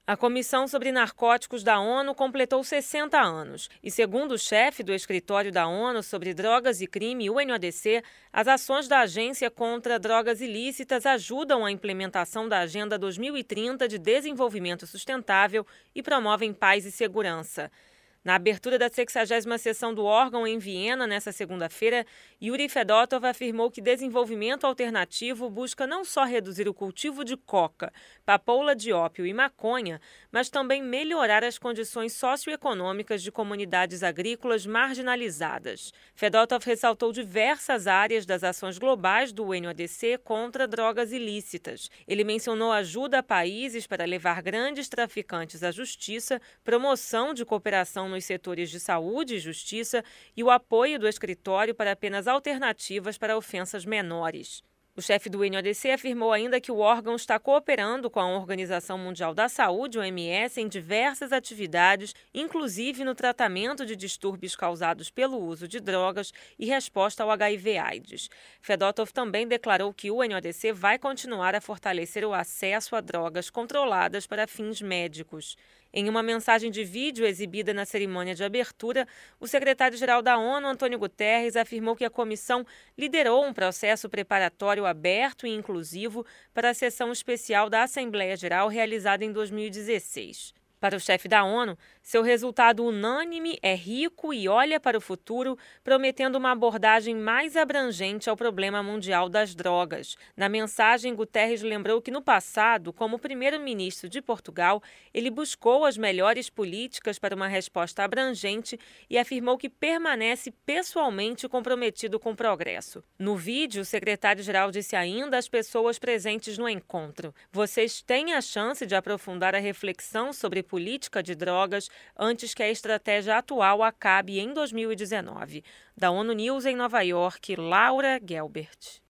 A Comissão sobre Narcóticos da ONU completou 60 anos e, segundo o chefe do Escritório da ONU sobre Drogas e Crime, UNODC, as ações da agência contra drogas ilícitas ajudam a implementação da Agenda 2030 de Desenvolvimento Sustentável e promovem paz e segurança. Na abertura da 60ª sessão do órgão em Viena, nesta segunda-feira, Yuri Fedotov afirmou que desenvolvimento alternativo busca não só reduzir o cultivo de coca, papoula de ópio e maconha, mas também melhorar as condições socioeconômicas de comunidades agrícolas marginalizadas. Fedotov ressaltou diversas áreas das ações globais do UNODC contra drogas ilícitas. Ele mencionou ajuda a países para levar grandes traficantes à justiça, promoção de cooperação nos setores de saúde e justiça e o apoio do escritório para penas alternativas para ofensas menores. O chefe do UNODC afirmou ainda que o órgão está cooperando com a Organização Mundial da Saúde, OMS, em diversas atividades, inclusive no tratamento de distúrbios causados pelo uso de drogas e resposta ao HIV/AIDS. Fedotov também declarou que o UNODC vai continuar a fortalecer o acesso a drogas controladas para fins médicos. Em uma mensagem de vídeo exibida na cerimônia de abertura, o secretário-geral da ONU, Antônio Guterres, afirmou que a comissão liderou um processo preparatório aberto e inclusivo para a sessão especial da Assembleia Geral realizada em 2016. Para o chefe da ONU, seu resultado unânime é rico e olha para o futuro, prometendo uma abordagem mais abrangente ao problema mundial das drogas. Na mensagem, Guterres lembrou que no passado, como primeiro-ministro de Portugal, ele buscou as melhores políticas para uma resposta abrangente e afirmou que permanece pessoalmente comprometido com o progresso. No vídeo, o secretário-geral disse ainda às pessoas presentes no encontro: "Vocês têm a chance de aprofundar a reflexão sobre política de drogas antes que a estratégia atual acabe em 2019. Da ONU News em Nova York, Laura Gelbert.